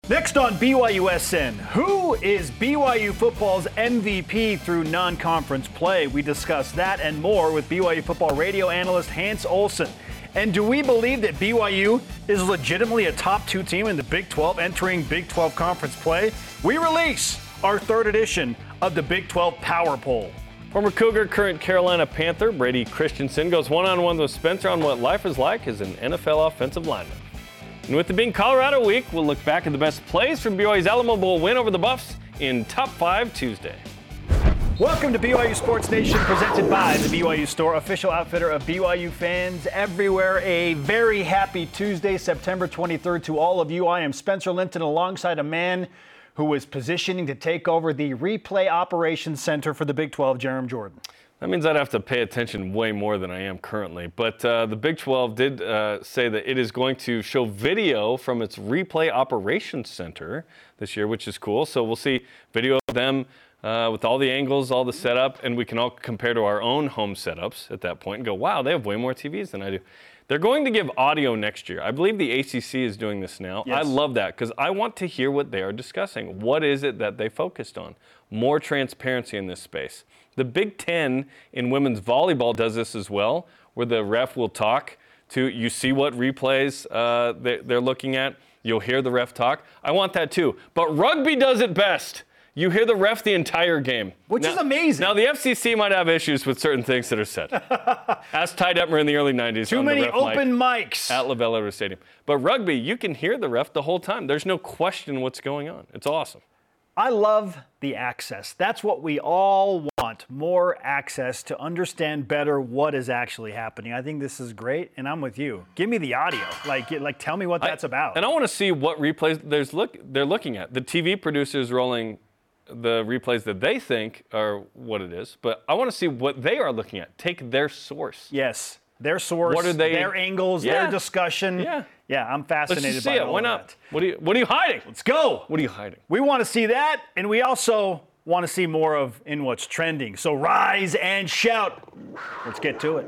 Next on BYUSN, who is BYU football's MVP through non-conference play? We discuss that and more with BYU football radio analyst Hans Olsen. And do we believe that BYU is legitimately a top 2 team in the Big 12 entering Big 12 conference play? We release our 3rd edition of the Big 12 Power Poll. Former Cougar, current Carolina Panther Brady Christensen goes one-on-one with Spencer on what life is like as an NFL offensive lineman. And with it being Colorado Week, we'll look back at the best plays from BYU's Alamo Bowl win over the Buffs in Top 5 Tuesday. Welcome to BYU Sports Nation, presented by the BYU Store, official outfitter of BYU fans everywhere. A very happy Tuesday, September 23rd to all of you. I am Spencer Linton alongside a man who is positioning to take over the Replay Operations Center for the Big 12, Jarom Jordan. That means I'd have to pay attention way more than I am currently. But the Big 12 did say that it is going to show video from its Replay Operations Center this year, which is cool. So we'll see video of them with all the angles, all the setup, and we can all compare to our own home setups at that point and go, wow, they have way more TVs than I do. They're going to give audio next year. I believe the ACC is doing this now. Yes. I love that because I want to hear what they are discussing. What is it that they focused on? More transparency in this space. The Big Ten in women's volleyball does this as well, where the ref will talk to, you see what replays they're looking at. You'll hear the ref talk. I want that too. But rugby does it best. You hear the ref the entire game. Which is amazing. Now, the FCC might have issues with certain things that are said. Ask Ty Detmer in the early 90s. Too many open mics. At LaVell Edwards Stadium. But rugby, you can hear the ref the whole time. There's no question what's going on. It's awesome. I love the access. That's what we all want, more access to understand better what is actually happening. I think this is great, and I'm with you. Give me the audio. Like tell me what that's about. And I want to see what replays they're looking at. The TV producers rolling the replays that they think are what it is, but I want to see what they are looking at. Take their source. Yes, their source, what are they, their angles, their discussion. Yeah, I'm fascinated Let's just by see it. all Why not? What are you hiding? Let's go. What are you hiding? We want to see that, and we also want to see more of in what's trending. So rise and shout. Let's get to it.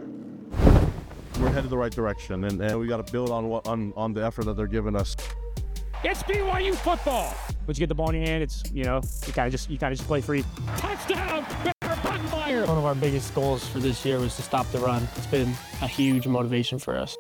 We're headed the right direction, and we got to build on the effort that they're giving us. It's BYU football. Once you get the ball in your hand, it's you kind of just play free. Touchdown, Bear Buckmeyer. One of our biggest goals for this year was to stop the run. It's been a huge motivation for us.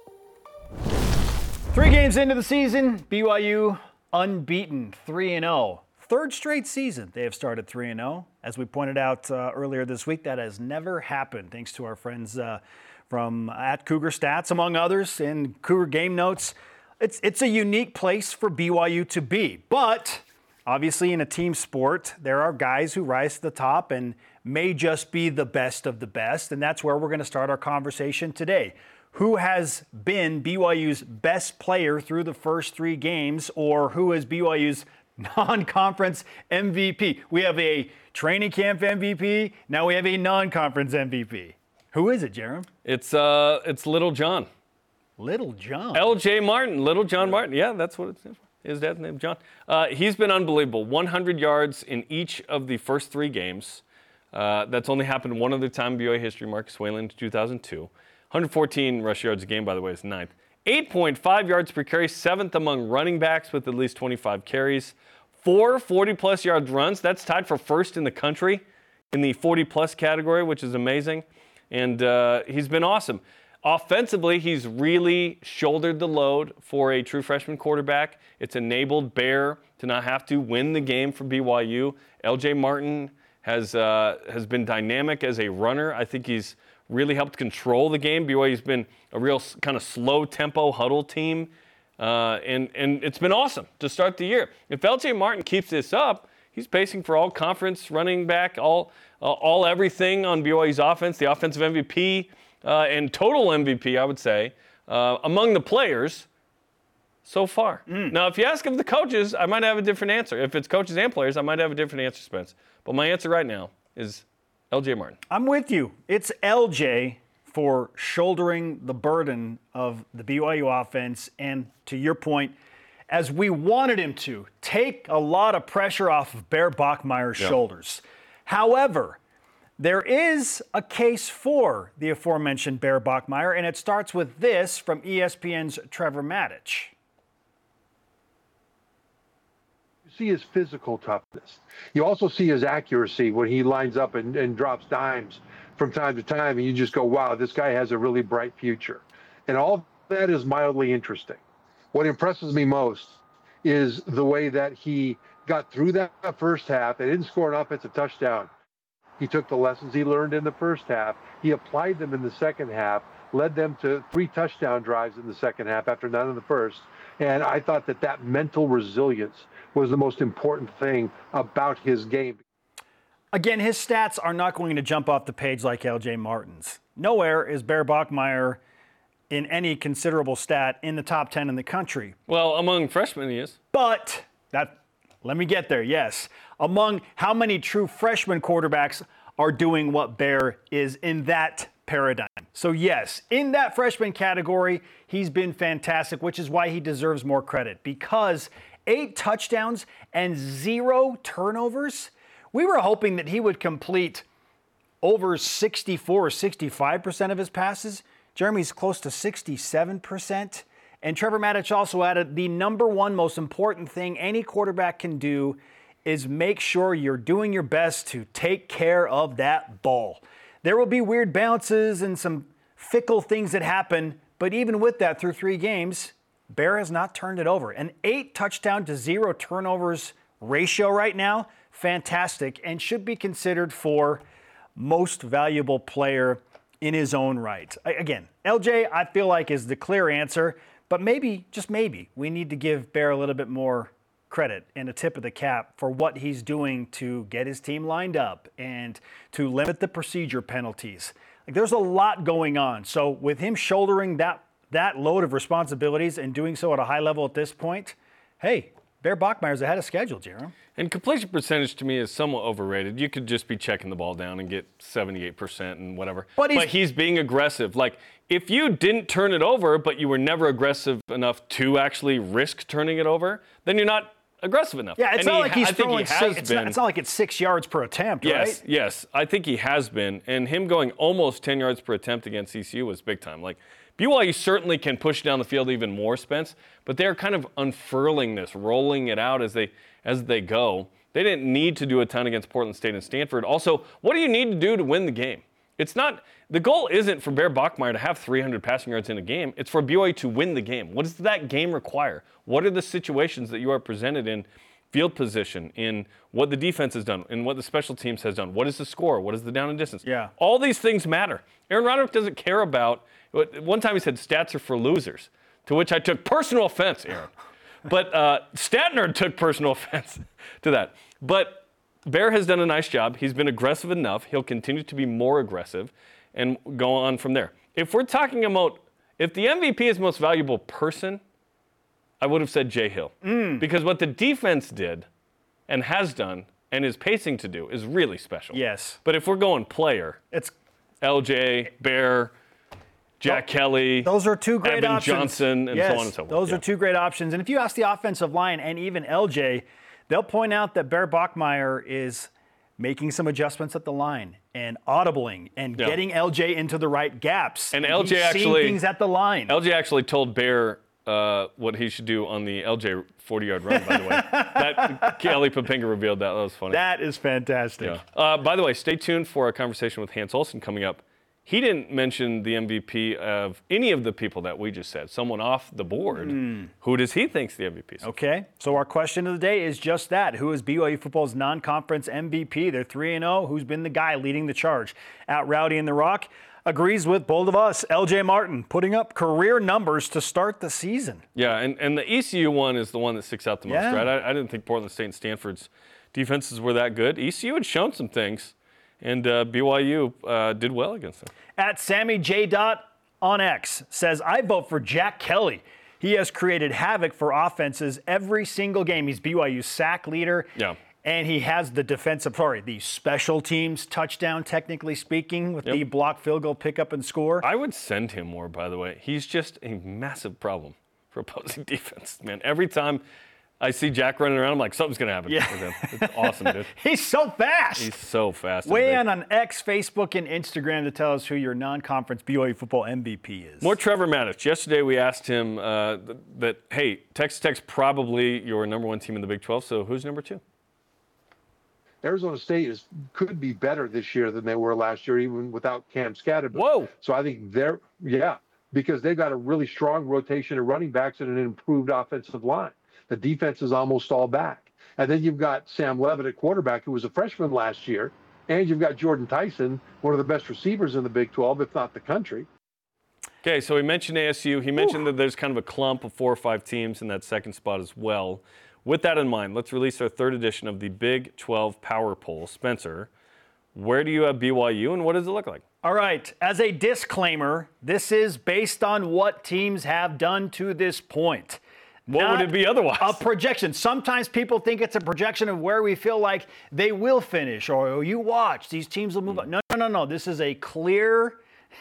3 games into the season, BYU unbeaten, 3-0. 3rd straight season they have started 3-0. As we pointed out earlier this week, that has never happened, thanks to our friends from at Cougar Stats, among others, in Cougar Game Notes. It's a unique place for BYU to be, but obviously in a team sport, there are guys who rise to the top and may just be the best of the best, and that's where we're going to start our conversation today. Who has been BYU's best player through the first 3 games, or who is BYU's non-conference MVP? We have a training camp MVP. Now we have a non-conference MVP. Who is it, Jarom? It's Little John. Little John. L.J. Martin. Little John Martin. Yeah, that's what it's his dad's name, John. He's been unbelievable. 100 yards in each of the first 3 games. That's only happened one other time in BYU history. Marcus Whalen in 2002. 114 rush yards a game, by the way, is 9th. 8.5 yards per carry, 7th among running backs with at least 25 carries. 4 40-plus yard runs. That's tied for 1st in the country in the 40-plus category, which is amazing. And he's been awesome. Offensively, he's really shouldered the load for a true freshman quarterback. It's enabled Bear to not have to win the game for BYU. L.J. Martin has been dynamic as a runner. I think he's really helped control the game. BYU's been a real kind of slow-tempo huddle team, and it's been awesome to start the year. If L.J. Martin keeps this up, he's pacing for all-conference running back, all everything on BYU's offense, the offensive MVP, and total MVP, I would say, among the players so far. Now, if you ask of the coaches, I might have a different answer. If it's coaches and players, I might have a different answer, Spence. But my answer right now is L.J. Martin. I'm with you. It's L.J. for shouldering the burden of the BYU offense, and to your point, as we wanted him to, take a lot of pressure off of Bear Bachmeier's shoulders. However, there is a case for the aforementioned Bear Bachmeier, and it starts with this from ESPN's Trevor Matich. see his physical toughness. You also see his accuracy when he lines up and drops dimes from time to time, and you just go, wow, this guy has a really bright future. And all that is mildly interesting. What impresses me most is the way that he got through that first half. They didn't score an offensive touchdown. He took the lessons he learned in the first half. He applied them in the second half, led them to 3 touchdown drives in the second half after none in the first. And I thought that mental resilience was the most important thing about his game. Again, his stats are not going to jump off the page like L.J. Martin's. Nowhere is Bear Bachmeier in any considerable stat in the top 10 in the country. Well, among freshmen, he is. But let me get there, yes. Among how many true freshman quarterbacks are doing what Bear is in that paradigm. So yes, in that freshman category, he's been fantastic, which is why he deserves more credit. Because 8 touchdowns and 0 turnovers, we were hoping that he would complete over 64 or 65% of his passes. Jeremy's close to 67%. And Trevor Matich also added the number one most important thing any quarterback can do is make sure you're doing your best to take care of that ball. There will be weird bounces and some fickle things that happen, but even with that, through 3 games, Bear has not turned it over. An 8 touchdown to 0 turnovers ratio right now, fantastic, and should be considered for most valuable player in his own right. Again, LJ, I feel like, is the clear answer, but maybe, just maybe, we need to give Bear a little bit more credit and a tip of the cap for what he's doing to get his team lined up and to limit the procedure penalties. Like, there's a lot going on. So with him shouldering that load of responsibilities and doing so at a high level at this point, hey, Bear Bachmeier's ahead of schedule, Jerome. And completion percentage to me is somewhat overrated. You could just be checking the ball down and get 78% and whatever. But he's being aggressive. Like, if you didn't turn it over, but you were never aggressive enough to actually risk turning it over, then you're not aggressive enough. Yeah, it's not like he's throwing it's not like it's 6 yards per attempt, right? Yes. I think he has been. And him going almost 10 yards per attempt against ECU was big time. Like, BYU certainly can push down the field even more, Spence, but they're kind of unfurling this, rolling it out as they go. They didn't need to do a ton against Portland State and Stanford. Also, what do you need to do to win the game? It's not – the goal isn't for Bear Bachmeier to have 300 passing yards in a game. It's for BYU to win the game. What does that game require? What are the situations that you are presented in field position, in what the defense has done, in what the special teams has done? What is the score? What is the down and distance? Yeah. All these things matter. Aaron Roderick doesn't care about – one time he said stats are for losers, to which I took personal offense, Aaron. But Statner took personal offense to that. But Bear has done a nice job. He's been aggressive enough. He'll continue to be more aggressive and go on from there. If we're talking about, if the MVP is most valuable person, I would have said Jay Hill. Because what the defense did and has done and is pacing to do is really special. Yes. But if we're going player, It's LJ, Bear, Jack Kelly, those are 2 great Evan options. Johnson, and so on and so forth. Those are 2 great options. And if you ask the offensive line and even LJ, they'll point out that Bear Bachmeier is making some adjustments at the line and audibling and getting LJ into the right gaps. And LJ he's actually seeing things at the line. LJ actually told Bear what he should do on the LJ 40-yard run, by the way. That Kelly Poppinga revealed that. That was funny. That is fantastic. Yeah. By the way, stay tuned for a conversation with Hans Olsen coming up. He didn't mention the MVP of any of the people that we just said. Someone off the board. Who does he think's the MVP? Okay, so our question of the day is just that. Who is BYU football's non-conference MVP? They're 3-0. Who's been the guy leading the charge? At Rowdy in the Rock agrees with both of us. LJ Martin putting up career numbers to start the season. Yeah, and the ECU one is the one that sticks out the most, Yeah. right? I didn't think Portland State and Stanford's defenses were that good. ECU had shown some things. And BYU did well against them. At Sammy J. on X says, I vote for Jack Kelly. He has created havoc for offenses every single game. He's BYU's sack leader. Yeah. And he has the special teams touchdown, technically speaking, with the block field goal pickup and score. I would send him more, by the way. He's just a massive problem for opposing defense, man. Every time I see Jack running around. I'm like, something's going to happen. Yeah. with him. It's awesome, dude. He's so fast. He's so fast. and Weigh big. in on X, Facebook, and Instagram to tell us who your non-conference BYU football MVP is. More Trevor Maddich. Yesterday we asked him that, hey, Texas Tech's probably your number one team in the Big 12, so who's number 2? Arizona State could be better this year than they were last year, even without Cam Scatterby. Whoa. So I think because they've got a really strong rotation of running backs and an improved offensive line. The defense is almost all back. And then you've got Sam Levitt at quarterback, who was a freshman last year. And you've got Jordan Tyson, one of the best receivers in the Big 12, if not the country. Okay, so he mentioned ASU. He mentioned that there's kind of a clump of 4 or 5 teams in that second spot as well. With that in mind, let's release our third edition of the Big 12 Power Poll. Spencer, where do you have BYU, and what does it look like? All right, as a disclaimer, this is based on what teams have done to this point. What would it be otherwise? A projection. Sometimes people think it's a projection of where we feel like they will finish, or you watch, these teams will move on. No. This is a clear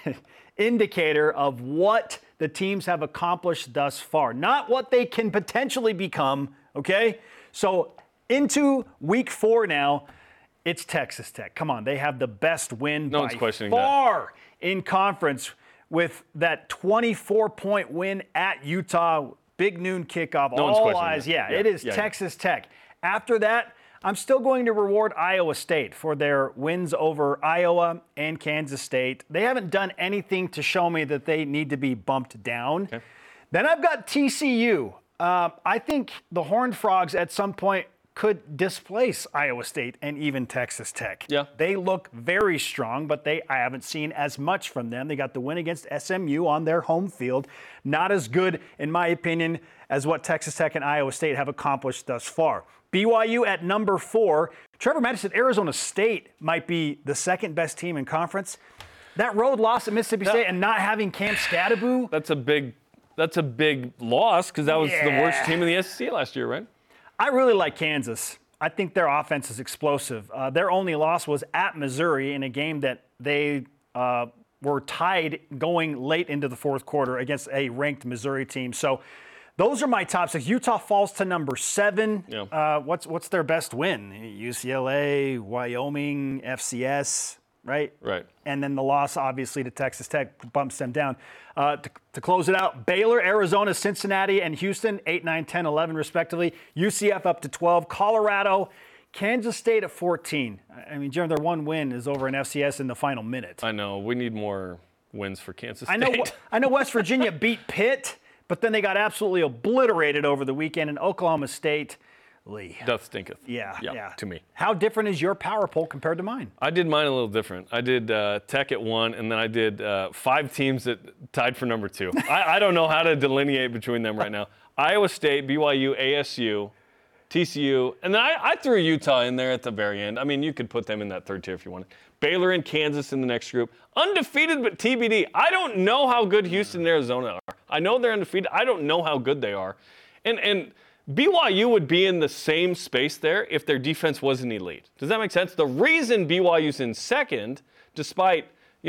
indicator of what the teams have accomplished thus far, not what they can potentially become, okay? So into week 4 now, it's Texas Tech. Come on, they have the best win No one's by questioning far in conference with that 24-point win at Utah. Big noon kickoff, No one's all questioning eyes. that. Yeah, Yeah, it is yeah. Texas Tech. After that, I'm still going to reward Iowa State for their wins over Iowa and Kansas State. They haven't done anything to show me that they need to be bumped down. Okay. Then I've got TCU. I think the Horned Frogs at some point could displace Iowa State and even Texas Tech. Yeah. They look very strong, but I haven't seen as much from them. They got the win against SMU on their home field. Not as good, in my opinion, as what Texas Tech and Iowa State have accomplished thus far. BYU at number 4. Trevor Maddich said Arizona State might be the second best team in conference. That road loss at Mississippi State and not having Cam Scatterby. That's a big loss because that was the worst team in the SEC last year, right? I really like Kansas. I think their offense is explosive. Their only loss was at Missouri in a game that they were tied going late into the fourth quarter against a ranked Missouri team. So those are my top 6. Utah falls to number 7. Yeah. What's their best win? UCLA, Wyoming, FCS, right? Right. And then the loss, obviously, to Texas Tech bumps them down. To close it out, Baylor, Arizona, Cincinnati, and Houston, 8, 9, 10, 11, respectively. UCF up to 12. Colorado, Kansas State at 14. I mean, Jeremy, their one win is over an FCS in the final minute. I know. We need more wins for Kansas State. I know West Virginia beat Pitt, but then they got absolutely obliterated over the weekend in Oklahoma State. Lee. Doth stinketh. Yeah. To me. How different is your power poll compared to mine? I did mine a little different. I did Tech at 1, and then I did 5 teams that tied for number 2. I don't know how to delineate between them right now. Iowa State, BYU, ASU, TCU, and then I threw Utah in there at the very end. I mean, you could put them in that third tier if you wanted. Baylor and Kansas in the next group. Undefeated, but TBD. I don't know how good Houston and Arizona are. I know they're undefeated. I don't know how good they are. And BYU would be in the same space there if their defense wasn't elite. Does that make sense? The reason BYU's in second, despite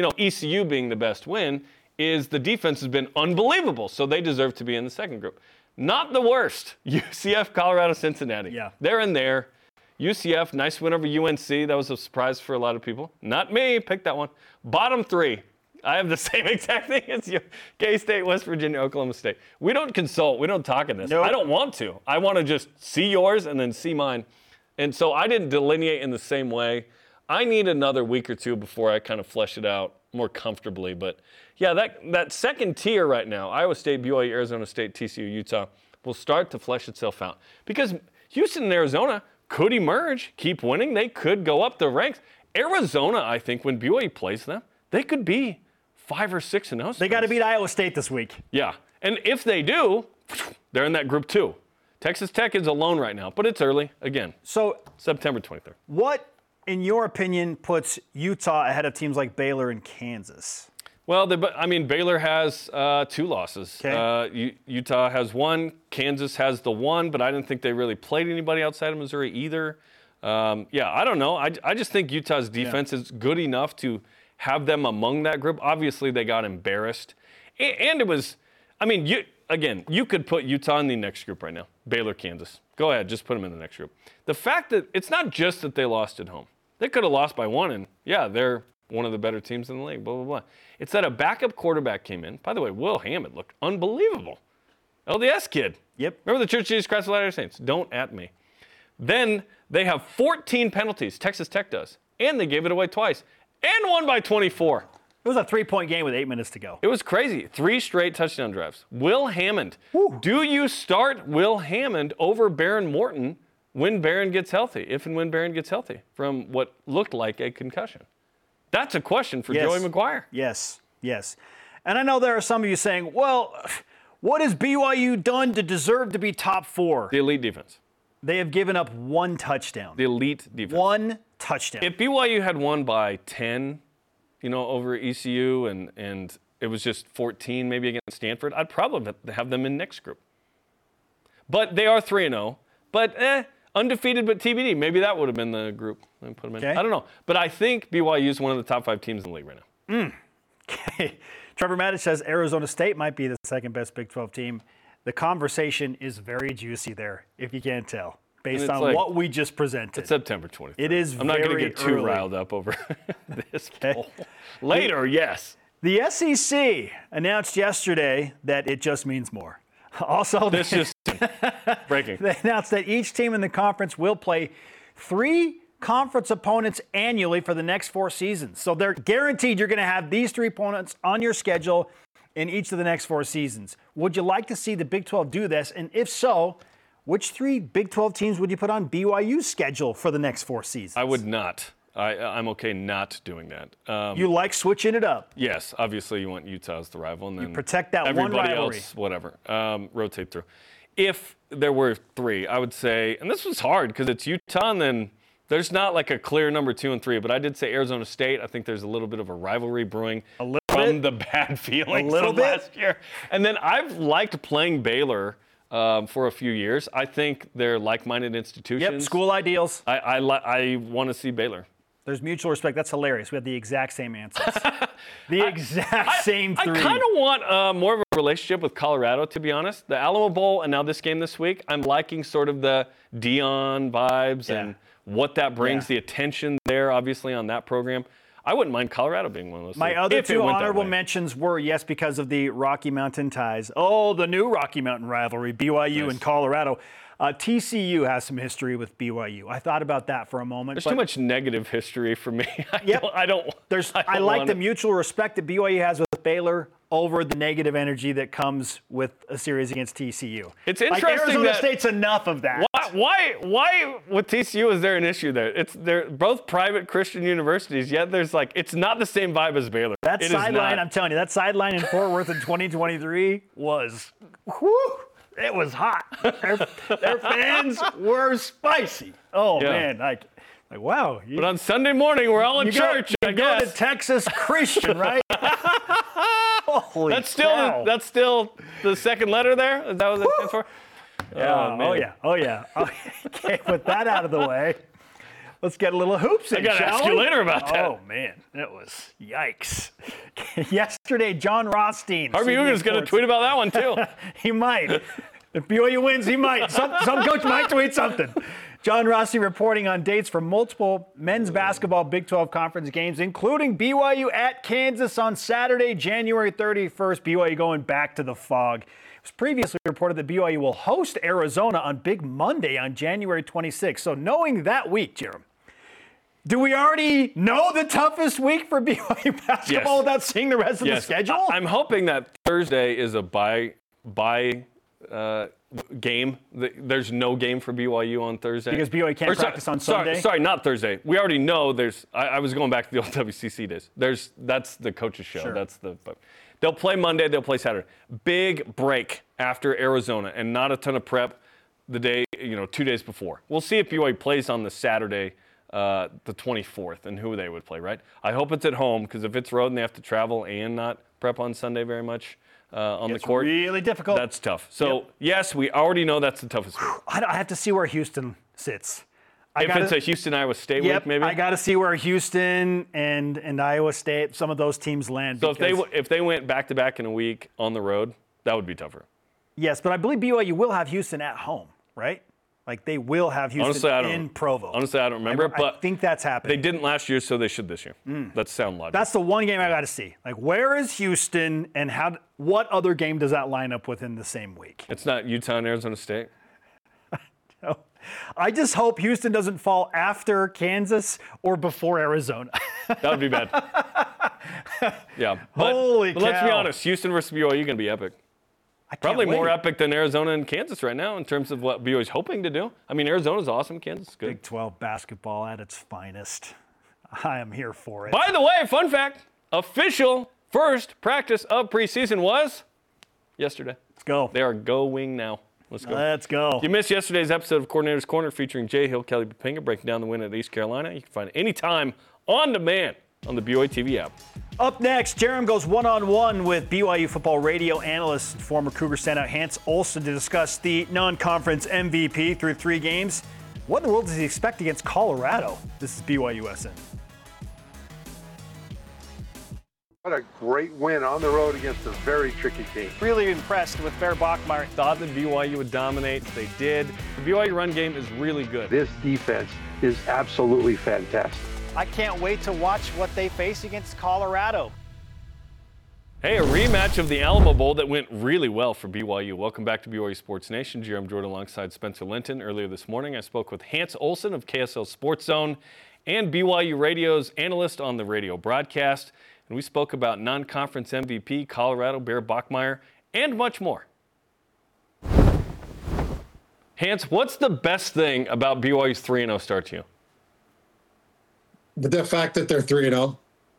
ECU being the best win, is the defense has been unbelievable. So they deserve to be in the second group. Not the worst. UCF, Colorado, Cincinnati. Yeah. They're in there. UCF, nice win over UNC. That was a surprise for a lot of people. Not me. Pick that one. Bottom 3. I have the same exact thing as you. K-State, West Virginia, Oklahoma State. We don't consult. We don't talk in this. Nope. I don't want to. I want to just see yours and then see mine. And so I didn't delineate in the same way. I need another week or 2 before I kind of flesh it out more comfortably. But, yeah, that second tier right now, Iowa State, BYU, Arizona State, TCU, Utah, will start to flesh itself out. Because Houston and Arizona could emerge, keep winning. They could go up the ranks. Arizona, I think, when BYU plays them, they could be 5 or 6-0. They got to beat Iowa State this week. Yeah. And if they do, they're in that group 2. Texas Tech is alone right now, but it's early. Again, So September 23rd. what, in your opinion, puts Utah ahead of teams like Baylor and Kansas? Well, Baylor has 2 losses. Okay. Utah has 1. Kansas has the 1, but I didn't think they really played anybody outside of Missouri either. I don't know. I just think Utah's defense is good enough to have them among that group. Obviously, they got embarrassed. And it was, you could put Utah in the next group right now. Baylor, Kansas. Go ahead, just put them in the next group. The fact that it's not just that they lost at home. They could have lost by 1, and yeah, they're one of the better teams in the league, blah, blah, blah. It's that a backup quarterback came in. By the way, Will Hammond looked unbelievable. LDS kid. Yep. Remember the Church of Jesus Christ of Latter-day Saints? Don't at me. Then they have 14 penalties, Texas Tech does, and they gave it away twice, and won by 24. It was a 3-point game with 8 minutes to go. It was crazy. 3 straight touchdown drives. Will Hammond. Woo. Do you start Will Hammond over Baron Morton when Baron gets healthy, if and when Baron gets healthy from what looked like a concussion? That's a question for Yes. Joey McGuire. Yes, yes. And I know there are some of you saying, well, what has BYU done to deserve to be top 4? The elite defense. They have given up 1 touchdown. The elite defense. 1 touchdown. If BYU had won by 10, over ECU and it was just 14 maybe against Stanford, I'd probably have them in next group. But they are 3-0. But undefeated but TBD. Maybe that would have been the group. Let me put them in. Okay. I don't know. But I think BYU is one of the top 5 teams in the league right now. Okay. Trevor Maddich says Arizona State might be the second best Big 12 team. The conversation is very juicy there, if you can't tell, based it's on like- what we just presented. It's September 23rd. It is I'm not going to very get too early. riled up over this poll. Later, yes. The SEC announced yesterday that it just means more. Also, This just breaking. they announced that each team in the conference will play 3 conference opponents annually for the next 4 seasons. So they're guaranteed you're going to have these 3 opponents on your schedule in each of the next 4 seasons. Would you like to see the Big 12 do this? And if so, which 3 Big 12 teams would you put on BYU's schedule for the next 4 seasons? I would not. I'm okay not doing that. You like switching it up. Yes, obviously you want Utah as the rival, and then protect that one everybody rivalry. else, whatever, rotate through. If there were 3, I would say, and this was hard because it's Utah, and then there's not like a clear number 2 and 3, but I did say Arizona State. I think there's a little bit of a rivalry brewing from bit. the bad feelings little of bit. last year. And then I've liked playing Baylor for a few years. I think they're like-minded institutions. Yep, school ideals. I want to see Baylor. There's mutual respect. That's hilarious. We have the exact same answers. The exact same 3. I kind of want more of a relationship with Colorado, to be honest. The Alamo Bowl and now this game this week, I'm liking sort of the Dion vibes and what that brings, the attention there, obviously, on that program. I wouldn't mind Colorado being one of those. My things, other if it 2 went that honorable way. mentions were, yes, because of the Rocky Mountain ties. Oh, the new Rocky Mountain rivalry, BYU and Colorado. TCU has some history with BYU. I thought about that for a moment. There's but too much negative history for me. Yep. I don't I like want the it. mutual respect that BYU has with Baylor over the negative energy that comes with a series against TCU. It's Like interesting Arizona that- State's enough of that. Why with TCU is there an issue there? They're both private Christian universities, yet there's it's not the same vibe as Baylor. That It is sideline, not. I'm telling you, that sideline in Fort Worth in 2023 was, whew, it was hot. Their fans were spicy. Oh, Yeah. man. Like wow. But on Sunday morning, we're all in church, you I go to guess. Texas Christian, right? Holy That's cow. still the second letter there? Is that what that stands for? Yeah, man. oh, yeah. Okay, with that out of the way, let's get a little hoops in, I got to shall ask we? you later about that. Oh, man. It was yikes. Yesterday, John Rothstein. Harvey CBS Hugan's going to Sports- tweet about that one, too. He might. If BYU wins, he might. Some coach might tweet something. John Rossi reporting on dates for multiple men's basketball Big 12 conference games, including BYU at Kansas on Saturday, January 31st. BYU going back to the Fog. It was previously reported that BYU will host Arizona on Big Monday on January 26th. So knowing that week, Jeremy, do we already know the toughest week for BYU basketball Yes. without seeing the rest of the schedule? I'm hoping that Thursday is a bye game. There's no game for BYU on Thursday. Because BYU can't practice on Sunday? Sorry, not Thursday. We already know there's – I was going back to the old WCC days. That's the coach's show. Sure. They'll play Monday. They'll play Saturday. Big break after Arizona and not a ton of prep the day, 2 days before. We'll see if BYU plays on the Saturday, the 24th, and who they would play, right? I hope it's at home because if it's road and they have to travel and not prep on Sunday very much on the It's court, really difficult. that's tough. So, yes, we already know that's the toughest week. I have to see where Houston sits. If it's a Houston-Iowa State Yep, week, maybe? I got to see where Houston and Iowa State, some of those teams land. So because- if they went back-to-back in a week on the road, that would be tougher. Yes, but I believe BYU will have Houston at home, right? Like they will have Houston in Provo. Honestly, I don't remember. But I think that's happening. They didn't last year, so they should this year. That's sound logic. That's the one game I got to see. Like, where is Houston, and what other game does that line up within the same week? It's not Utah and Arizona State. No. I just hope Houston doesn't fall after Kansas or before Arizona. That would be bad. Yeah. Holy but let's be cow. honest. Houston versus BYU going to be epic. I can't Probably more wait. epic than Arizona and Kansas right now in terms of what BYU is hoping to do. I mean, Arizona's awesome. Kansas is good. Big 12 basketball at its finest. I am here for it. By the way, fun fact, official first practice of preseason was yesterday. Let's go. They are going now. Let's go. Let's go. If you missed yesterday's episode of Coordinator's Corner featuring Jay Hill, Kelly Papinga, breaking down the win at East Carolina, you can find it anytime on demand on the BYU TV app. Up next, Jerem goes one-on-one with BYU football radio analyst and former Cougar standout Hans Olsen to discuss the non-conference MVP through 3 games. What in the world does he expect against Colorado? This is BYUSN. What a great win on the road against a very tricky team. Really impressed with Bear Bachmeier. Thought that BYU would dominate. They did. The BYU run game is really good. This defense is absolutely fantastic. I can't wait to watch what they face against Colorado. Hey, a rematch of the Alamo Bowl that went really well for BYU. Welcome back to BYU Sports Nation. Jerem Jordan alongside Spencer Linton. Earlier this morning, I spoke with Hans Olsen of KSL Sports Zone and BYU Radio's analyst on the radio broadcast. And we spoke about non-conference MVP, Colorado, Bear Bachmeier, and much more. Hans, what's the best thing about BYU's 3-0 start to you? The fact that they're 3-0.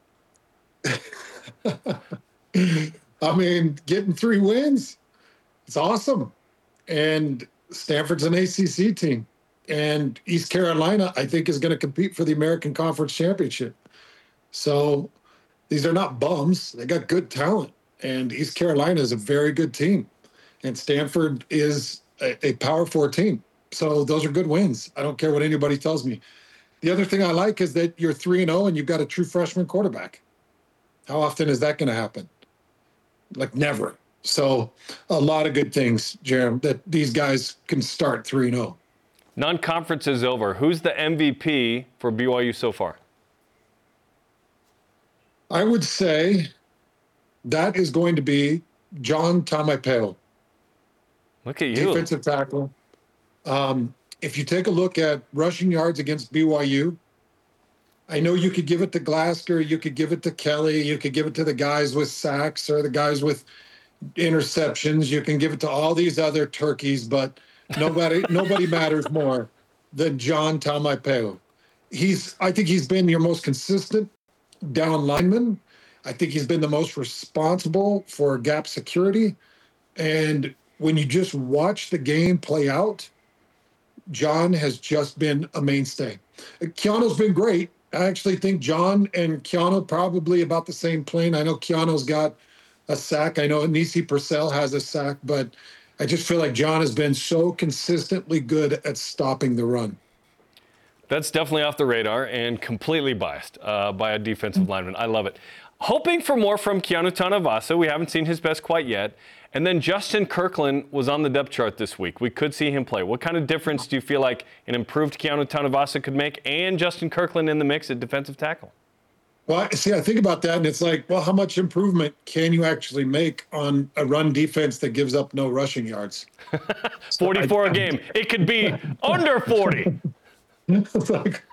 I mean, getting 3 wins, it's awesome. And Stanford's an ACC team. And East Carolina, I think, is going to compete for the American Conference Championship. So these are not bums. They got good talent. And East Carolina is a very good team. And Stanford is a Power 4 team. So those are good wins. I don't care what anybody tells me. The other thing I like is that you're 3-0 and you've got a true freshman quarterback. How often is that going to happen? Like never. So a lot of good things, Jerem, that these guys can start 3-0. Non-conference is over. Who's the MVP for BYU so far? I would say that is going to be John Taumapeo. Look at you. Defensive tackle. If you take a look at rushing yards against BYU, I know you could give it to Glasgow, you could give it to Kelly, you could give it to the guys with sacks or the guys with interceptions. You can give it to all these other turkeys, but nobody matters more than John Taumapeo. I think he's been your most consistent down lineman. I think he's been the most responsible for gap security. And when you just watch the game play out, John has just been a mainstay. Keanu's been great. I actually think John and Keanu probably about the same plane. I know Keanu's got a sack. I know Nisi Purcell has a sack, but I just feel like John has been so consistently good at stopping the run. That's definitely off the radar and completely biased by a defensive lineman. I love it. Hoping for more from Keanu Tanavasa. We haven't seen his best quite yet. And then Justin Kirkland was on the depth chart this week. We could see him play. What kind of difference do you feel like an improved Keanu Tanavasa could make and Justin Kirkland in the mix at defensive tackle? Well, see, I think about that, and it's like, well, how much improvement can you actually make on a run defense that gives up no rushing yards? 44 a game. It could be under 40. It's like,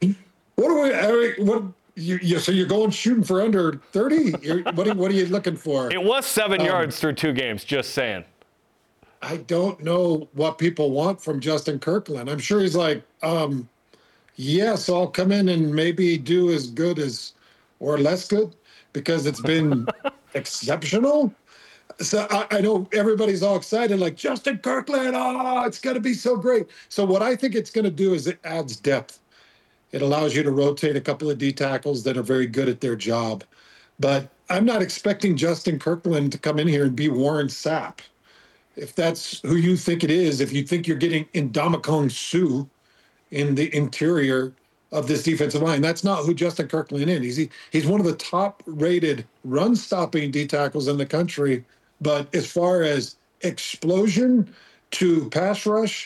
so you're going shooting for under 30? What are you looking for? It was 7 yards through 2 games, just saying. I don't know what people want from Justin Kirkland. I'm sure he's like, yes, I'll come in and maybe do as good as or less good because it's been exceptional. So I know everybody's all excited, like Justin Kirkland, it's going to be so great. So what I think it's going to do is it adds depth. It allows you to rotate a couple of D tackles that are very good at their job. But I'm not expecting Justin Kirkland to come in here and be Warren Sapp. If that's who you think it is, if you think you're getting Ndamukong Suh in the interior of this defensive line, that's not who Justin Kirkland is. He's one of the top-rated run-stopping D tackles in the country. But as far as explosion to pass rush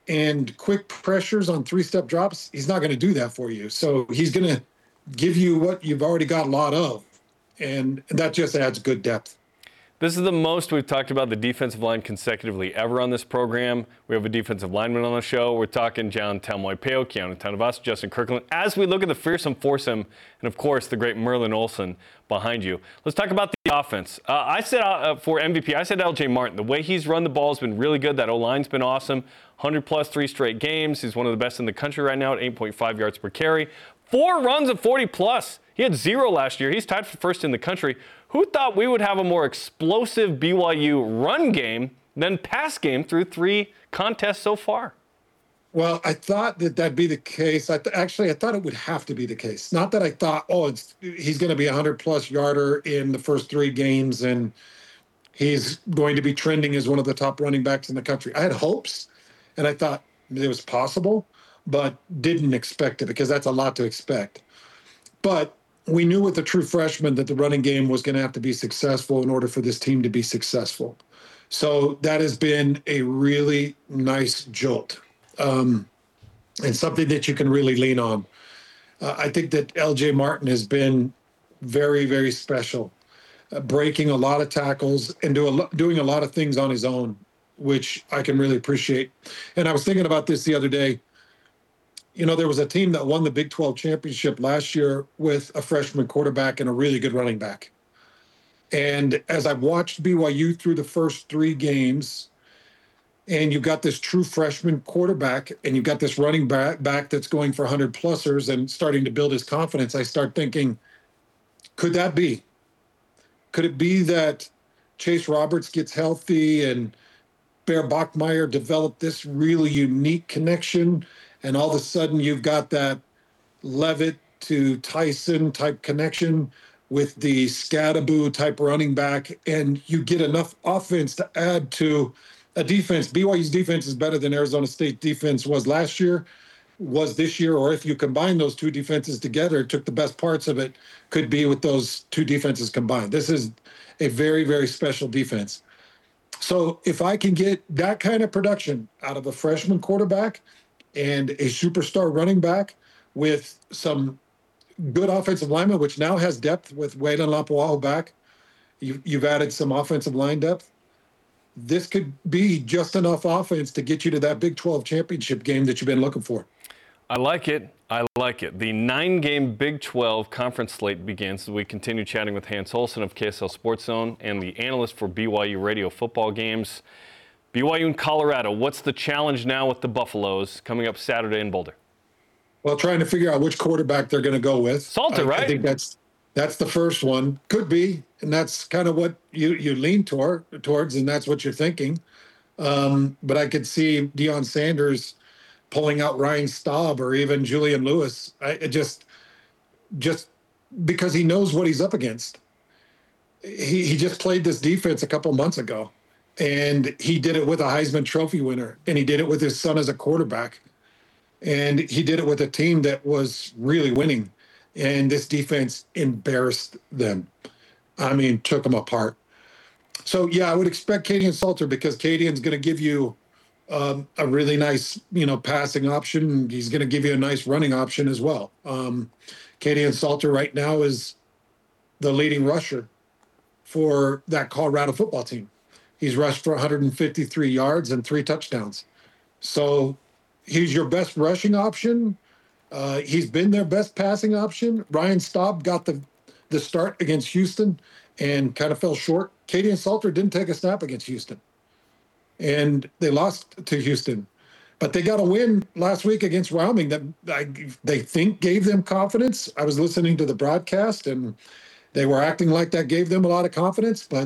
and quick pressures on 3-step drops, he's not going to do that for you. So he's going to give you what you've already got a lot of, and that just adds good depth. This is the most we've talked about the defensive line consecutively ever on this program. We have a defensive lineman on the show. We're talking John Tamoipeo, Keanu Tanavas, Justin Kirkland. As we look at the fearsome foursome, and of course the great Merlin Olsen behind you, let's talk about the offense. I said for MVP, I said L.J. Martin. The way he's run the ball has been really good. That O-line's been awesome. 100-plus 3 straight games. He's one of the best in the country right now at 8.5 yards per carry. 4 runs of 40-plus. He had 0 last year. He's tied for first in the country. Who thought we would have a more explosive BYU run game than pass game through 3 contests so far? Well, I thought that'd be the case. I thought it would have to be the case. Not that I thought, he's going to be a 100-plus yarder in the first 3 games, and he's going to be trending as one of the top running backs in the country. I had hopes, and I thought it was possible, but didn't expect it because that's a lot to expect. But we knew with the true freshman that the running game was going to have to be successful in order for this team to be successful. So that has been a really nice jolt, and something that you can really lean on. I think that L.J. Martin has been very, very special, breaking a lot of tackles and doing a lot of things on his own, which I can really appreciate. And I was thinking about this the other day. You know, there was a team that won the Big 12 championship last year with a freshman quarterback and a really good running back. And as I've watched BYU through the first 3 games, and you've got this true freshman quarterback and you've got this running back that's going for 100-plussers and starting to build his confidence, I start thinking, could that be? Could it be that Chase Roberts gets healthy and Bear Bachmeier developed this really unique connection, and all of a sudden you've got that Levitt to Tyson type connection with the Scadaboo type running back, and you get enough offense to add to a defense. BYU's defense is better than Arizona State defense was last year, was this year, or if you combine those 2 defenses together, took the best parts of it, could be with those 2 defenses combined. This is a very, very special defense. So if I can get that kind of production out of a freshman quarterback and a superstar running back with some good offensive linemen, which now has depth with Waylon Lapuaho back, you've added some offensive line depth. This could be just enough offense to get you to that Big 12 championship game that you've been looking for. I like it. I like it. The 9-game Big 12 conference slate begins as we continue chatting with Hans Olsen of KSL Sports Zone and the analyst for BYU radio football games. BYU in Colorado, what's the challenge now with the Buffaloes coming up Saturday in Boulder? Well, trying to figure out which quarterback they're going to go with. Salter, right? I think that's the first one. Could be, and that's kind of what you lean towards, and that's what you're thinking. But I could see Deion Sanders pulling out Ryan Staub or even Julian Lewis. Just because he knows what he's up against. He just played this defense a couple months ago. And he did it with a Heisman Trophy winner, and he did it with his son as a quarterback. And he did it with a team that was really winning. And this defense embarrassed them. I mean, took them apart. So, yeah, I would expect Kadean Salter because Kadean's going to give you a really nice, passing option. He's going to give you a nice running option as well. Kadean Salter right now is the leading rusher for that Colorado football team. He's rushed for 153 yards and 3 touchdowns. So he's your best rushing option. He's been their best passing option. Ryan Staub got the start against Houston and kind of fell short. Kadean Salter didn't take a snap against Houston. And they lost to Houston. But they got a win last week against Wyoming that they think gave them confidence. I was listening to the broadcast, and they were acting like that gave them a lot of confidence. But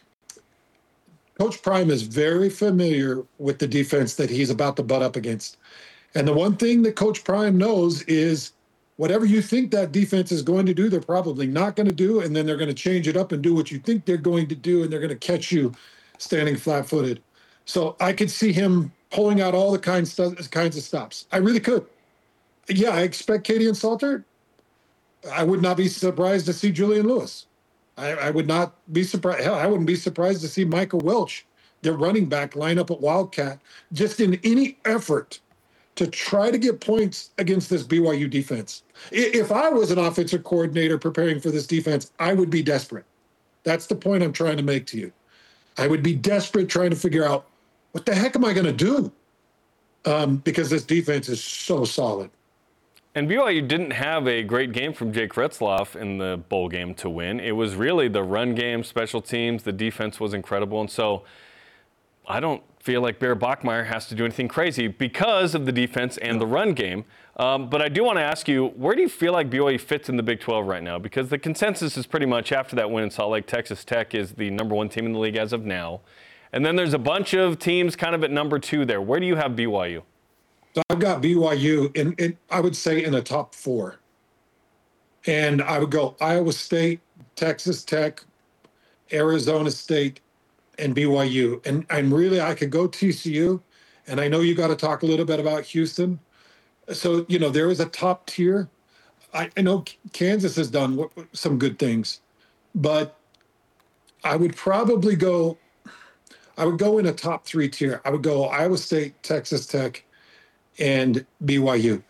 Coach Prime is very familiar with the defense that he's about to butt up against. And the one thing that Coach Prime knows is whatever you think that defense is going to do, they're probably not going to do, and then they're going to change it up and do what you think they're going to do, and they're going to catch you standing flat-footed. So I could see him pulling out all the kinds of stops. I really could. Yeah, I expect Kadean Salter. I would not be surprised to see Julian Lewis. I would not be surprised. Hell, I wouldn't be surprised to see Michael Welch their running back line up at Wildcat, just in any effort to try to get points against this BYU defense. If I was an offensive coordinator preparing for this defense, I would be desperate. That's the point I'm trying to make to you. I would be desperate trying to figure out, what the heck am I going to do? Because this defense is so solid. And BYU didn't have a great game from Jake Retzloff in the bowl game to win. It was really the run game, special teams, the defense was incredible. And so I don't feel like Bear Bachmeier has to do anything crazy because of the defense and the run game. But I do want to ask you, where do you feel like BYU fits in the Big 12 right now? Because the consensus is pretty much after that win in Salt Lake, Texas Tech is the number 1 team in the league as of now. And then there's a bunch of teams kind of at number 2 there. Where do you have BYU? So I've got BYU in I would say in the top 4. And I would go Iowa State, Texas Tech, Arizona State, and BYU. And I could go TCU. And I know you got to talk a little bit about Houston. So, there is a top tier. I know Kansas has done some good things, but I would probably go in a top 3 tier. I would go Iowa State, Texas Tech, and BYU.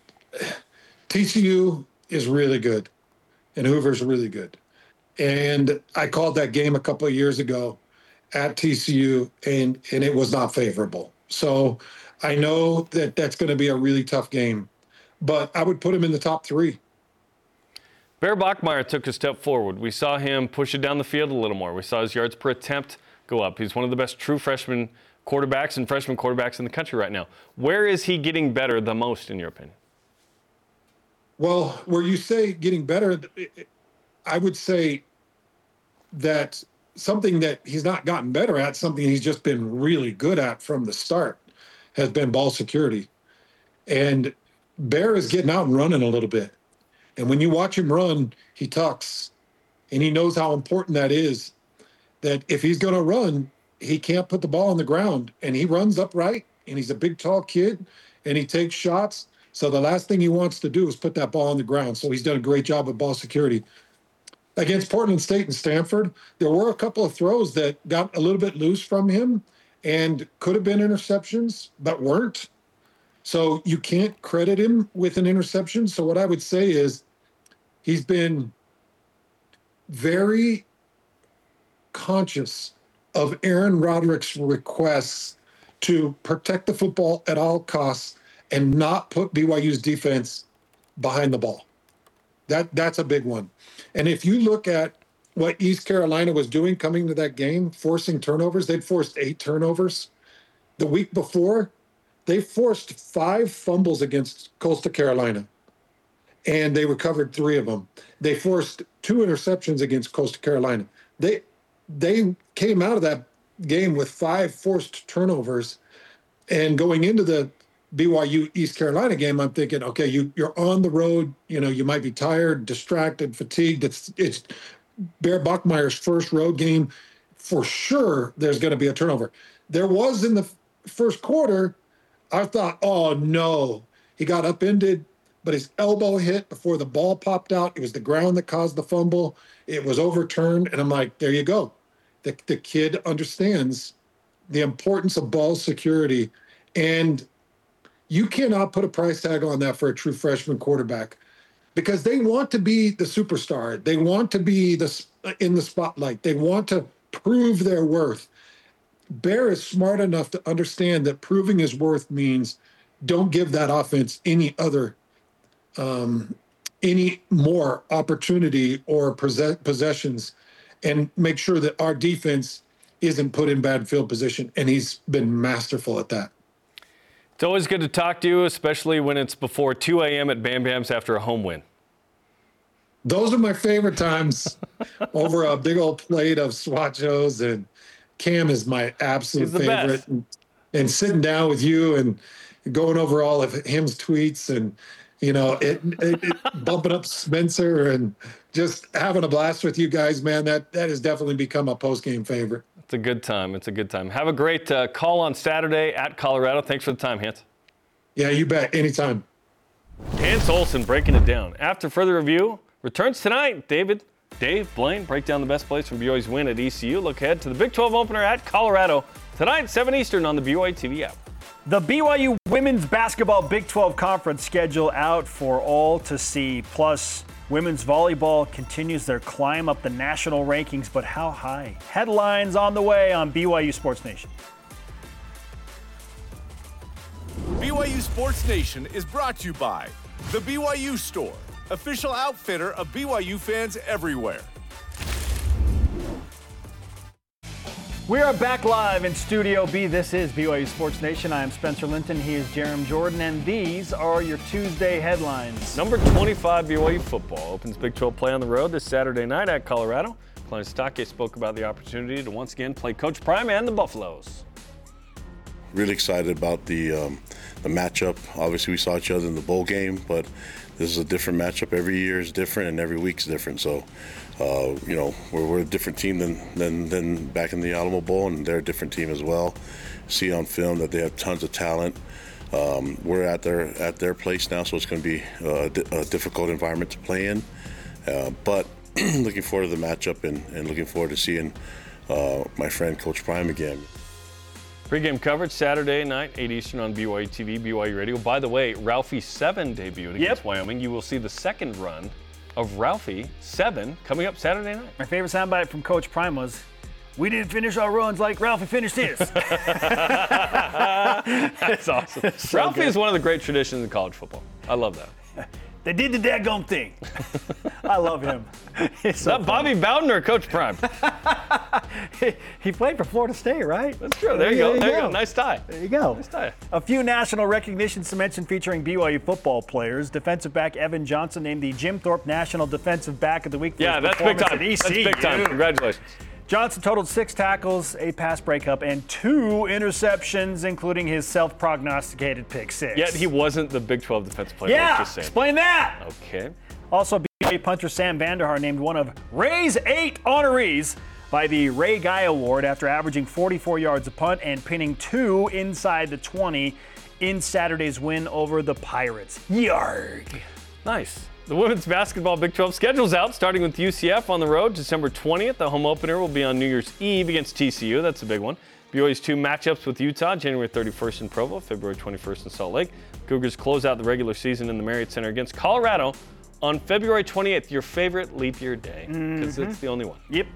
TCU is really good, and Hoover's really good. And I called that game a couple of years ago at TCU, and it was not favorable. So I know that that's going to be a really tough game, but I would put him in the top 3. Bear Bachmeier took a step forward. We saw him push it down the field a little more. We saw his yards per attempt go up. He's one of the best true freshman quarterbacks and freshman quarterbacks in the country right now. Where is he getting better the most, in your opinion? Well, where you say getting better, I would say that something that he's not gotten better at, something he's just been really good at from the start, has been ball security. And Bear is getting out and running a little bit. And when you watch him run, he tucks. And he knows how important that is, that if he's going to run, he can't put the ball on the ground. And he runs upright, and he's a big, tall kid, and he takes shots. So the last thing he wants to do is put that ball on the ground. So he's done a great job of ball security. Against Portland State and Stanford, there were a couple of throws that got a little bit loose from him and could have been interceptions, but weren't. So you can't credit him with an interception. So what I would say is he's been very conscious of Aaron Roderick's requests to protect the football at all costs and not put BYU's defense behind the ball. That's a big one. And if you look at what East Carolina was doing coming to that game, forcing turnovers, they'd forced 8 turnovers. The week before, they forced 5 fumbles against Coastal Carolina, and they recovered 3 of them. They forced 2 interceptions against Coastal Carolina. They came out of that game with 5 forced turnovers, and going into the BYU East Carolina game, I'm thinking, okay, you're on the road. You might be tired, distracted, fatigued. It's Bear Bachmeier's first road game. For sure, there's going to be a turnover. There was in the first quarter. I thought, oh no, he got upended, but his elbow hit before the ball popped out. It was the ground that caused the fumble. It was overturned, and I'm like, there you go. The kid understands the importance of ball security, and you cannot put a price tag on that for a true freshman quarterback, because they want to be the superstar. They want to be in the spotlight. They want to prove their worth. Bear is smart enough to understand that proving his worth means don't give that offense any more opportunity or possessions, and make sure that our defense isn't put in bad field position. And he's been masterful at that. It's always good to talk to you, especially when it's before 2 a.m. at Bam Bam's after a home win. Those are my favorite times over a big old plate of Swachos, and Cam is my absolute favorite. And sitting down with you and going over all of him's tweets and, bumping up Spencer and just having a blast with you guys, man, that has definitely become a post-game favorite. It's a good time. It's a good time. Have a great call on Saturday at Colorado. Thanks for the time, Hans. Yeah, you bet. Anytime. Hans Olsen breaking it down. After further review, returns tonight. Dave Blaine break down the best plays from BYU's win at ECU. Look ahead to the Big 12 opener at Colorado Tonight, 7 Eastern on the BYU TV app. The BYU women's basketball Big 12 conference schedule out for all to see. Plus, women's volleyball continues their climb up the national rankings, but how high? Headlines on the way on BYU Sports Nation. BYU Sports Nation is brought to you by The BYU Store, official outfitter of BYU fans everywhere. We are back live in Studio B. This is BYU Sports Nation. I am Spencer Linton. He is Jerem Jordan, and these are your Tuesday headlines. Number 25 BYU football opens Big 12 play on the road this Saturday night at Colorado. Kalani Sitake spoke about the opportunity to once again play Coach Prime and the Buffaloes. Really excited about the matchup. Obviously, we saw each other in the bowl game, but this is a different matchup. Every year is different, and every week is different. So, we're a different team than back in the Alamo Bowl, and they're a different team as well. See on film that they have tons of talent. We're at their place now, so it's going to be a difficult environment to play in. But looking forward to the matchup and looking forward to seeing my friend Coach Prime again. Pre-game coverage Saturday night, 8 Eastern on BYU TV, BYU Radio. By the way, Ralphie 7 debuted against Wyoming. You will see the second run of Ralphie 7 coming up Saturday night. My favorite soundbite from Coach Prime was, "We didn't finish our runs like Ralphie finished his." That's awesome. So Ralphie good. is one of the great traditions in college football. I love that. They did the daggone thing. I love him. He's so Not Bobby Bowden or Coach Prime. He played for Florida State, right? That's true. There you go. There you go. Nice tie. There you go. Nice tie. A few national recognitions to mention featuring BYU football players. Defensive back Evan Johnson named the Jim Thorpe National Defensive Back of the Week for Yeah, his that's big performance time. at ECU. That's big time. Congratulations. Johnson totaled 6 tackles, a pass breakup, and 2 interceptions, including his self-prognosticated pick 6. Yet he wasn't the Big 12 defensive player. I was Yeah, just saying. explain that. Okay. Also, BYU punter Sam Vanderhaar named one of Ray's 8 honorees by the Ray Guy Award after averaging 44 yards a punt and pinning 2 inside the 20 in Saturday's win over the Pirates. Yarg. Nice. The women's basketball Big 12 schedule's out, starting with UCF on the road December 20th. The home opener will be on New Year's Eve against TCU. That's a big one. BYU's 2 matchups with Utah, January 31st in Provo, February 21st in Salt Lake. Cougars close out the regular season in the Marriott Center against Colorado on February 28th, your favorite leap year day, because it's the only one. Yep.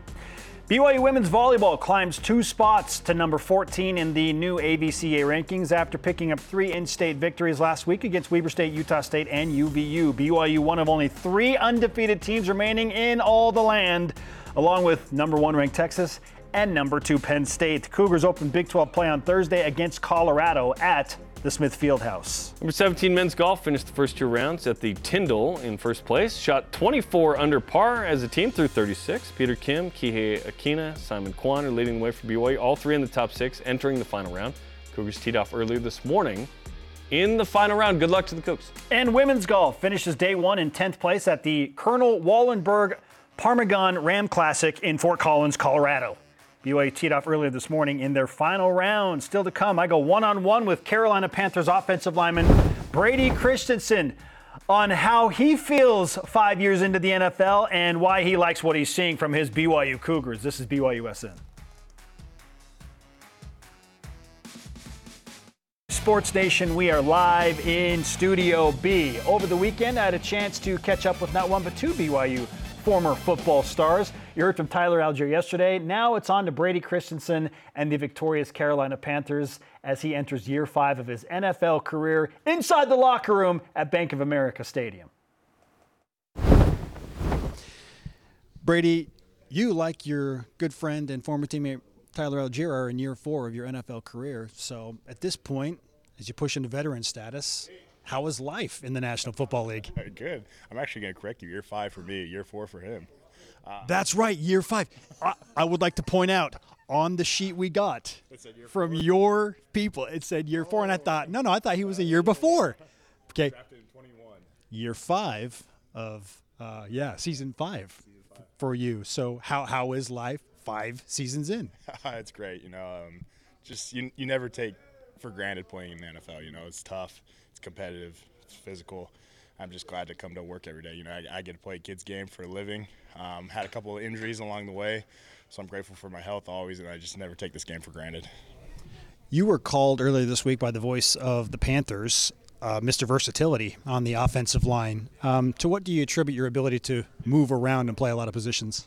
BYU women's volleyball climbs 2 spots to number 14 in the new AVCA rankings after picking up 3 in-state victories last week against Weber State, Utah State, and UVU. BYU, one of only 3 undefeated teams remaining in all the land, along with number 1 ranked Texas and number 2 Penn State. The Cougars open Big 12 play on Thursday against Colorado at the Smith Fieldhouse. Number 17 men's golf finished the first 2 rounds at the Tyndall in first place. Shot 24 under par as a team through 36. Peter Kim, Kihei Akina, Simon Kwan are leading the way for BYU. All 3 in the top 6 entering the final round. Cougars teed off earlier this morning in the final round. Good luck to the Cougs. And women's golf finishes day 1 in 10th place at the Colonel Wallenberg Parmegon Ram Classic in Fort Collins, Colorado. BYU teed off earlier this morning in their final round. Still to come, I go one-on-one with Carolina Panthers offensive lineman Brady Christensen on how he feels 5 years into the NFL and why he likes what he's seeing from his BYU Cougars. This is BYUSN. Sports Nation, we are live in Studio B. Over the weekend, I had a chance to catch up with not one but 2 BYU former football stars. You heard from Tyler Algier yesterday. Now it's on to Brady Christensen and the victorious Carolina Panthers as he enters year 5 of his NFL career inside the locker room at Bank of America Stadium. Brady, you, like your good friend and former teammate Tyler Algier, are in year 4 of your NFL career. So at this point, as you push into veteran status, how is life in the National Football League? Good. I'm actually going to correct you. Year 5 for me, year 4 for him. That's right, year 5. I would like to point out, on the sheet we got from your people, it said year 4, and I thought, I thought he was a year before. Okay. Drafted in 21. Year 5 of, season 5 for you. So how is life 5 seasons in? It's great. Just you never take for granted playing in the NFL. It's tough. It's competitive. It's physical. I'm just glad to come to work every day. I get to play a kid's game for a living. Had a couple of injuries along the way, so I'm grateful for my health always, and I just never take this game for granted. You were called earlier this week by the voice of the Panthers, Mr. Versatility on the offensive line. To what do you attribute your ability to move around and play a lot of positions?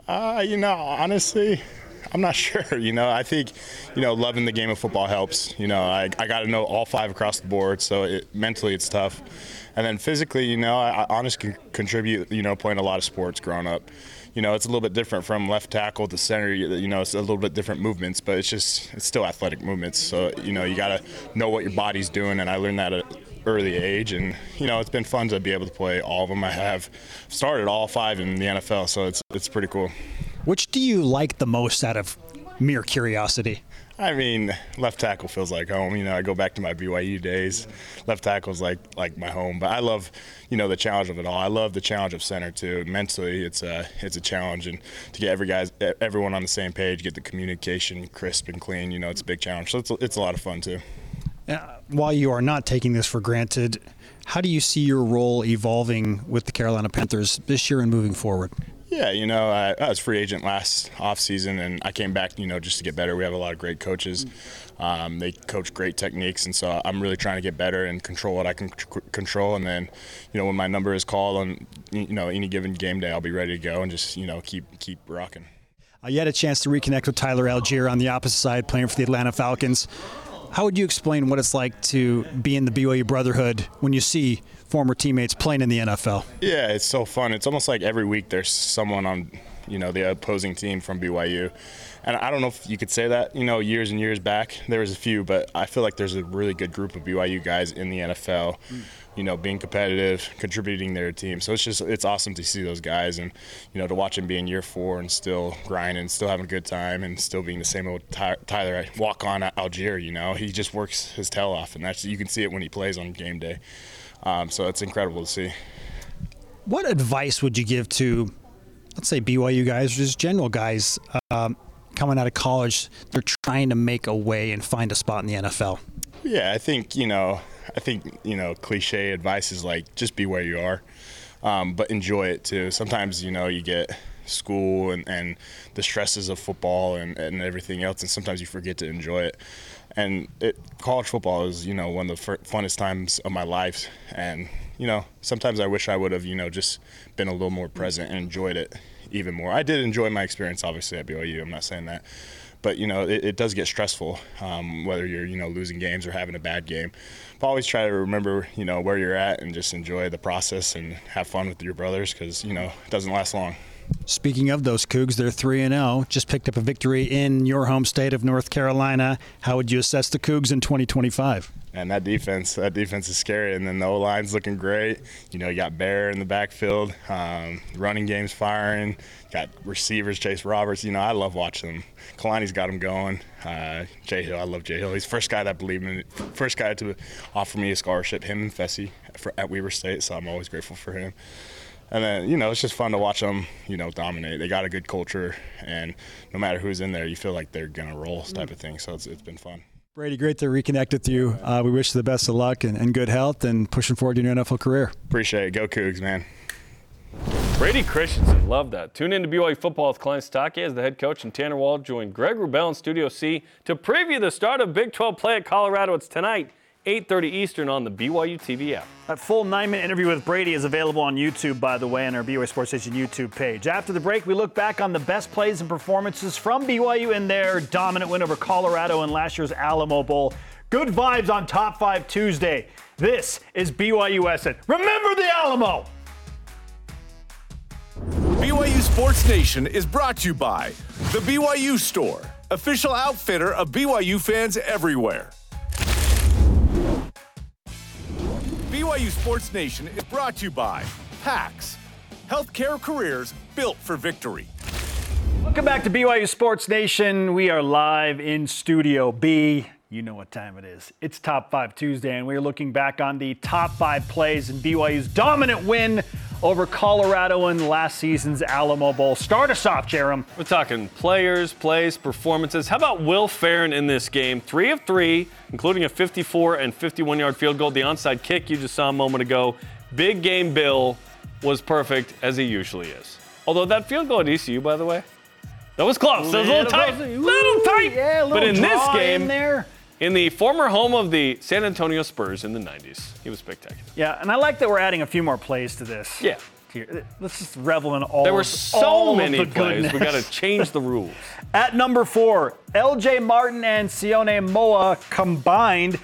Honestly, I'm not sure. I think, loving the game of football helps. I got to know all 5 across the board, so mentally it's tough. And then physically, I honestly can contribute, playing a lot of sports growing up. It's a little bit different from left tackle to center. It's a little bit different movements, but it's still athletic movements. So, you got to know what your body's doing, and I learned that at an early age. And, it's been fun to be able to play all of them. I have started all 5 in the NFL, so it's pretty cool. Which do you like the most out of mere curiosity? I mean, left tackle feels like home. I go back to my BYU days. Left tackle's like my home. But I love, the challenge of it all. I love the challenge of center too. Mentally, it's a challenge, and to get everyone on the same page, get the communication crisp and clean. It's a big challenge. So it's a lot of fun too. While you are not taking this for granted, how do you see your role evolving with the Carolina Panthers this year and moving forward? Yeah, I was free agent last offseason, and I came back, just to get better. We have a lot of great coaches. They coach great techniques, and so I'm really trying to get better and control what I can control. And then, when my number is called on, any given game day, I'll be ready to go and just, keep rocking. You had a chance to reconnect with Tyler Algier on the opposite side, playing for the Atlanta Falcons. How would you explain what it's like to be in the BYU Brotherhood when you see former teammates playing in the NFL? Yeah, it's so fun. It's almost like every week there's someone on, the opposing team from BYU. And I don't know if you could say that, years and years back, there was a few, but I feel like there's a really good group of BYU guys in the NFL, being competitive, contributing their team. So it's awesome to see those guys and, to watch them be in year 4 and still grinding, still having a good time and still being the same old Tyler walk-on Algier, he just works his tail off, and you can see it when he plays on game day. So it's incredible to see. What advice would you give to, let's say, BYU guys or just general guys coming out of college? They're trying to make a way and find a spot in the NFL. Yeah, I think cliche advice is like just be where you are, but enjoy it too. Sometimes you get school and the stresses of football and everything else, and sometimes you forget to enjoy it. And college football is, one of the funnest times of my life. And, sometimes I wish I would have, just been a little more present and enjoyed it even more. I did enjoy my experience, obviously, at BYU. I'm not saying that. But, it does get stressful, whether you're, losing games or having a bad game. But always try to remember, where you're at and just enjoy the process and have fun with your brothers because, it doesn't last long. Speaking of those Cougs, they're 3-0. Just picked up a victory in your home state of North Carolina. How would you assess the Cougs in 2025? And that defense is scary. And then the O-line's looking great. You got Bear in the backfield. Running game's firing. Got receivers, Chase Roberts. I love watching them. Kalani's got them going. Jay Hill, I love Jay Hill. He's the first guy that believed in it. First guy to offer me a scholarship, him and Fessy at Weber State. So I'm always grateful for him. And then, it's just fun to watch them, dominate. They got a good culture, and no matter who's in there, you feel like they're going to roll type of thing. So it's been fun. Brady, great to reconnect with you. We wish you the best of luck and good health and pushing forward in your NFL career. Appreciate it. Go Cougs, man. Brady Christensen, love that. Tune in to BYU Football with Klein Stocke as the head coach, and Tanner Wall joined Greg Wrubell in Studio C to preview the start of Big 12 play at Colorado. It's tonight, 8:30 Eastern on the BYU TV app. That full 9-minute interview with Brady is available on YouTube, by the way, on our BYU Sports Station YouTube page. After the break, we look back on the best plays and performances from BYU in their dominant win over Colorado in last year's Alamo Bowl. Good vibes on Top 5 Tuesday. This is BYUSN. Remember the Alamo! BYU Sports Nation is brought to you by The BYU Store, official outfitter of BYU fans everywhere. BYU Sports Nation is brought to you by PAX, healthcare careers built for victory. Welcome back to BYU Sports Nation. We are live in Studio B. You know what time it is. It's Top 5 Tuesday, and we're looking back on the top 5 plays in BYU's dominant win over Colorado in last season's Alamo Bowl. Start us off, Jerem. We're talking players, plays, performances. How about Will Farron in this game? 3 of 3, including a 54 and 51-yard field goal. The onside kick you just saw a moment ago. Big game Bill was perfect, as he usually is. Although that field goal at ECU, by the way, that was close. It was a little tight. Little tight. Yeah, a little but in this draw game, in there. in the former home of the San Antonio Spurs in the 90s. He was spectacular. Yeah, and I like that we're adding a few more plays to this. Yeah. Here, let's just revel in all. There were of, so all many of the plays. goodness. We got to change the rules. At number 4, L.J. Martin and Sione Moa combined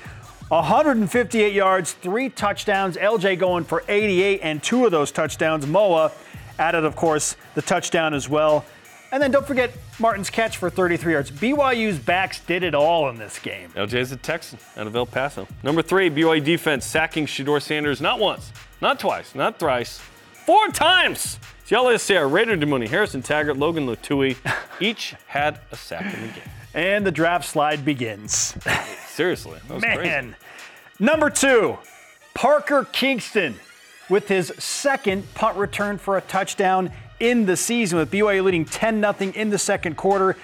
158 yards, 3 touchdowns. L.J. going for 88, and 2 of those touchdowns. Moa added, of course, the touchdown as well. And then don't forget Martin's catch for 33 yards. BYU's backs did it all in this game. LJ's a Texan out of El Paso. Number 3, BYU defense sacking Shedeur Sanders not once, not twice, not thrice, 4 times. Ciala Serra, Raider DeMooney, Harrison Taggart, Logan Lutui, each had a sack in the game. And the draft slide begins. Seriously, that was Man. crazy. Number 2, Parker Kingston with his second punt return for a touchdown in the season, with BYU leading 10-0 in the second quarter.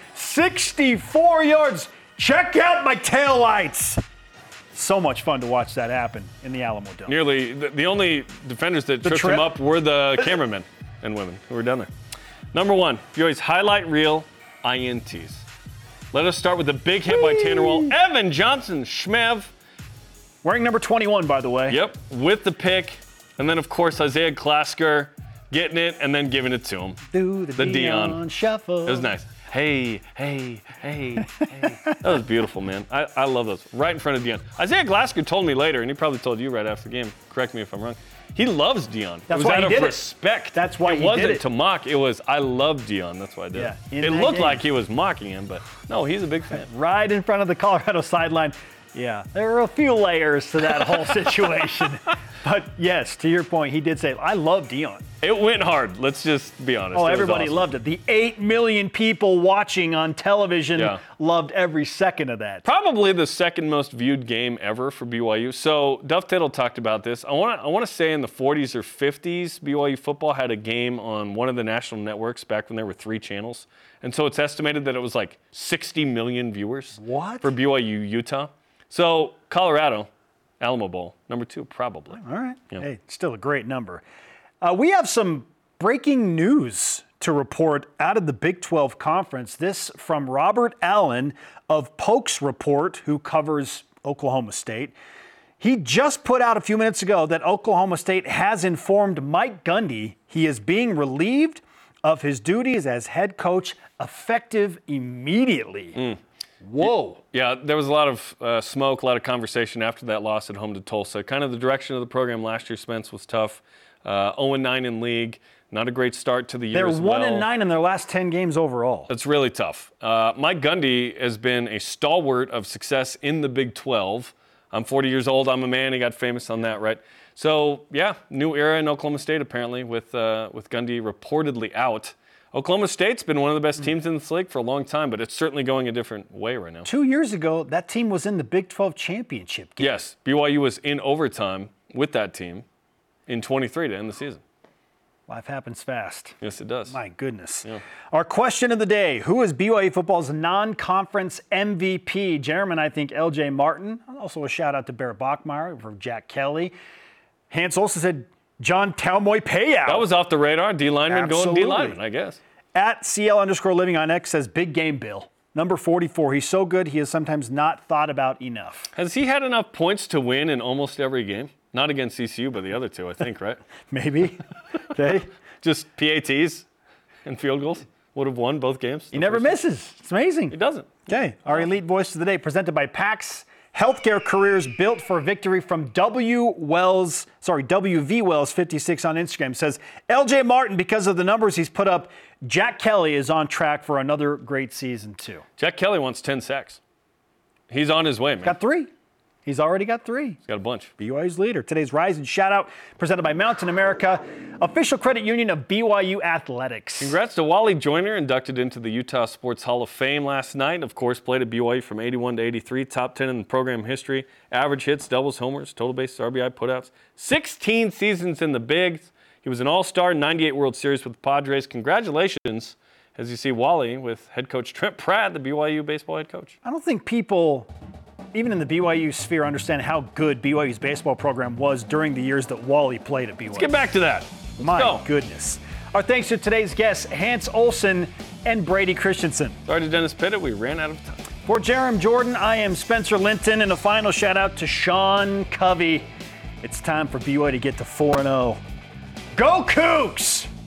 64 yards. Check out my taillights. So much fun to watch that happen in the Alamo Dome. Nearly the only defenders that tripped trip? him up were the cameramen and women who were down there. Number 1, BYU's highlight reel INTs. Let us start with the big hit by Tanner Wall. Evan Johnson, Schmev. Wearing number 21, by the way. Yep, with the pick. And then, of course, Isaiah Glasker getting it and then giving it to him. Do the Dion shuffle. It was nice. Hey. That was beautiful, man. I love those. Right in front of Dion. Isaiah Glasker told me later, and he probably told you right after the game, correct me if I'm wrong, he loves Dion. That's it was why out he of did respect. it. That's why it he wasn't did it. to mock. It was, I love Dion. That's why I did Yeah, it. in It that looked game. like he was mocking him, but no, he's a big fan. Right in front of the Colorado sideline. Yeah, there were a few layers to that whole situation. But yes, to your point, he did say, I love Dion. It went hard. Let's just be honest. Oh, It was everybody awesome. loved it. The 8 million people watching on television loved every second of that. Probably the second most viewed game ever for BYU. So Duff Tittle talked about this. I want to say in the 40s or 50s, BYU football had a game on one of the national networks back when there were 3 channels. And so it's estimated that it was like 60 million viewers for BYU Utah. So Colorado, Alamo Bowl, number 2 probably. All right. Yeah. Hey, still a great number. We have some breaking news to report out of the Big 12 Conference. This from Robert Allen of Pokes Report, who covers Oklahoma State. He just put out a few minutes ago that Oklahoma State has informed Mike Gundy he is being relieved of his duties as head coach effective immediately. Whoa. Yeah, there was a lot of smoke, a lot of conversation after that loss at home to Tulsa. Kind of the direction of the program last year, Spence, was tough. 0-9 in league. Not a great start to the year as well. They're 1-9 in their last 10 games overall. That's really tough. Mike Gundy has been a stalwart of success in the Big 12. I'm 40 years old. I'm a man. He got famous on that, right? So, yeah, new era in Oklahoma State apparently with Gundy reportedly out. Oklahoma State's been one of the best teams in this league for a long time, but it's certainly going a different way right now. 2 years ago, that team was in the Big 12 championship game. Yes, BYU was in overtime with that team in 23 to end the season. Life happens fast. Yes, it does. My goodness. Yeah. Our question of the day, who is BYU football's non-conference MVP? Jeremy, I think L.J. Martin. Also a shout out to Bear Bachmeyer from Jack Kelly. Hans Olsen said John Talmoy Payout. That was off the radar. D lineman going D lineman, I guess. At CL_living on X says Big Game Bill. Number 44. He's so good he is sometimes not thought about enough. Has he had enough points to win in almost every game? Not against ECU, but the other 2, I think, right? Maybe. Okay. Just PATs and field goals. Would have won both games. He never misses. It's amazing. He doesn't. Okay. Our elite voice of the day presented by PAX Healthcare Careers Built for Victory from WV Wells 56 on Instagram says LJ Martin, because of the numbers he's put up, Jack Kelly is on track for another great season too. Jack Kelly wants 10 sacks. He's on his way, man. Got 3. He's already got 3. He's got a bunch. BYU's leader. Today's Rise and Shout Out presented by Mountain America, official credit union of BYU Athletics. Congrats to Wally Joyner, inducted into the Utah Sports Hall of Fame last night. Of course, played at BYU from 81 to 83, top 10 in the program history. Average hits, doubles, homers, total bases, RBI, putouts. 16 seasons in the bigs. He was an all-star, 98 World Series with the Padres. Congratulations, as you see Wally with head coach Trent Pratt, the BYU baseball head coach. I don't think people, even in the BYU sphere, understand how good BYU's baseball program was during the years that Wally played at BYU. Let's get back to that. My goodness. Our thanks to today's guests, Hans Olsen and Brady Christensen. Sorry to Dennis Pittett, we ran out of time. For Jerem Jordan, I am Spencer Linton, and a final shout out to Sean Covey. It's time for BYU to get to 4-0. Go Cougs!